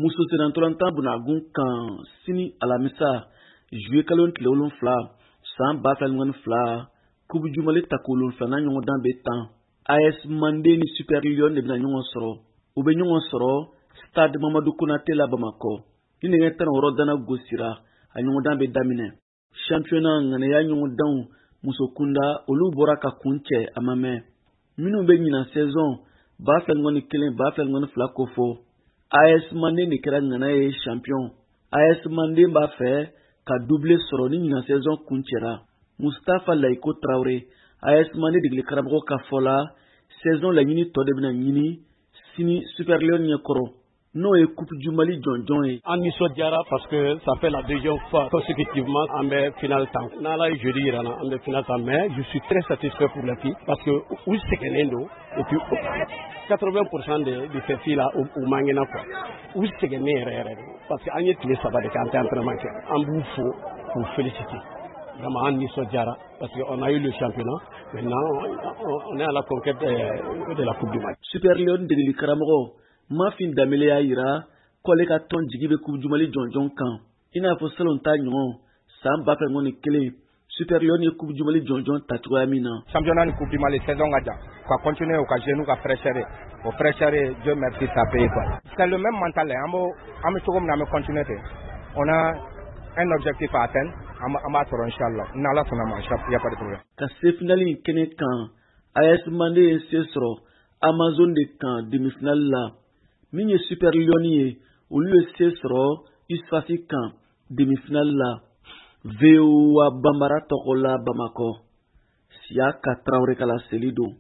muso senantolanta bunagun kan sini alamisa juillet kalo tile 7 san 2022 kubu jumale takolon fana ɲɔgɔn dan bɛ tan AS Mandé ni Super Lion de bɛna ɲɔgɔn sɔrɔ u bɛ ɲɔgɔn sɔrɔ stade Mamadou Konaté la Bamako ni nɛgɛ 16 dana gosira a ɲɔgɔn dan bɛ daminɛ championnat ŋanaya ɲɔgɔn danw muso kunda olu bɔra ka kun cɛ a ma mɛn minnu bɛ ɲina saison 2021-2022 ko fɔ AS Mandé de kɛra ŋana ye champion AS Mandé b'a fɛ ka doublé sɔrɔ ni ɲina saison kun cɛra Mustafa Laiko Traoré AS Mandé degeli karamɔgɔ ka fɔ la saison laɲini tɔ de bɛna ɲini sini Super Lion ɲɛkɔrɔ n'o est coupe du Mali jɔnjɔn ye. An nisɔndiyara parce que ça fait la deuxième fois consécutivement an bɛ finale tan. N'Ala ye jeudi yira an bɛ finale tan mais je suis très satisfait pour les filles parce que u sɛgɛnnen don et puis 80% de ces filles là u mangena quoi. U sɛgɛnnen yɛrɛ de parce que an ye tile 3 de kɛ an tɛ entraînement kɛ. An b'u fo k'u féliciter. Vraiment an nisɔndiyara parce que on a eu le championnat maintenant on est à la conquête de la coupe du Mali. Super Lion degeli karamɔgɔ Mafin Damele y'a yira k'ale ka tɔn jigi bɛ coupe du Mali jɔnjɔn kan i n'a fɔ salon ta ɲɔgɔn san 2021 Super Lion ye coupe du Mali jɔnjɔn ta cogoya min na. Championnat ni coupe du Mali saison ka jan ka continuer u ka jeunes ka fraîcheur o fraîcheur Dieu merci ça paye quoi. C'est le même mental an bɛ cogo min na an bɛ continuer ten on a un objectif à atteindre an b'a sɔrɔ inchallah n'Ala sɔnna ma il y a pas de problème. Ka se finale in kɛnɛ kan AS Mandé ye se sɔrɔ Amazon de kan demi-finale la min ye Super Lion ye olu ye se sɔrɔ Isfasi kan demi-finale la VOA Bambara tɔgɔ la Bamako Siaka Traoré ka laseli don.